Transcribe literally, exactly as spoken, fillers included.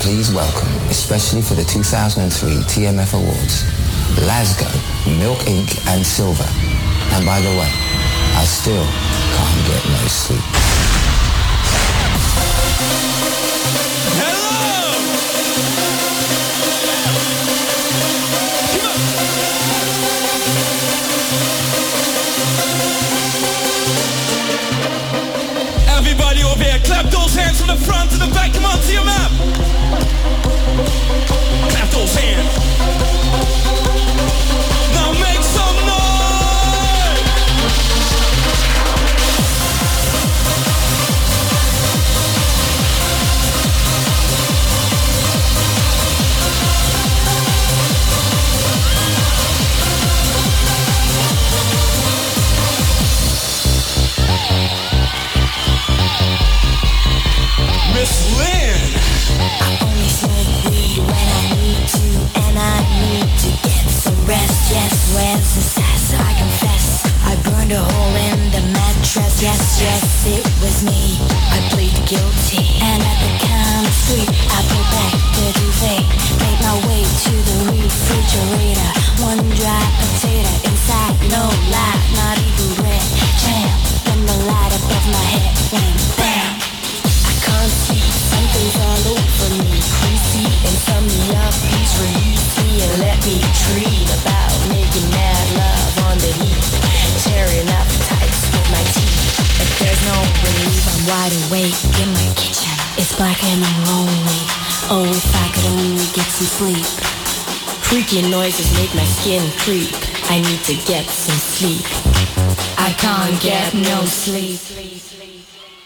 please welcome, especially for the two thousand three T M F Awards, Lasgo, Milk Incorporated and Silver. And by the way, I still can't get no sleep. Everybody over here, clap those hands from the front to the back. Come on, to your map. Clap those hands. Now make some noise. Miss Lynn. I only smoke weed when I need to, and I need to get some rest. Yes, where's the sass? I confess, I burned a hole in the mattress. Yes, yes, it was me. I plead guilty, and at the count of three, I pull back the duvet, make my way to the refrigerator. One dry potato inside, no lie, not even red jam. Then the light above my head went bam. Can't sleep, something's all over me. Greasy insomnia, please release me and let me dream about making mad love on the heat, tearing up tights with my teeth. If there's no relief, I'm wide awake in my kitchen. It's black and I'm lonely. Oh, if I could only get some sleep. Freaky noises make my skin creep. I need to get some sleep. I can't get no sleep.